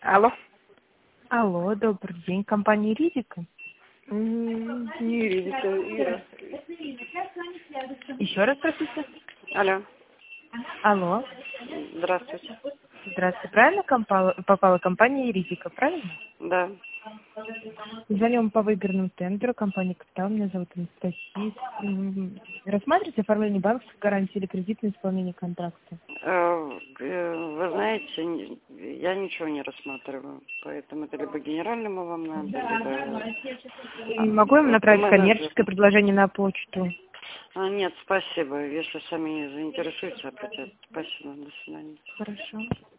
Алло. Алло, добрый день, компания Ризика. Не Ризика, Ира. Еще раз простите. Алло. Алло, Здравствуйте. здравствуйте, правильно попала компания Ризика, правильно? Да. Звоним по выигранному тендеру, компания «Капитал», меня зовут Анастасия. Рассматриваете оформление банковской гарантии или кредитное исполнение контракта? Вы знаете, я ничего не рассматриваю, поэтому это либо генеральному вам надо, либо... Могу им направить менеджеру. коммерческое предложение на почту? Нет, спасибо. Если сами не заинтересуются, опять. Спасибо. До свидания. Хорошо.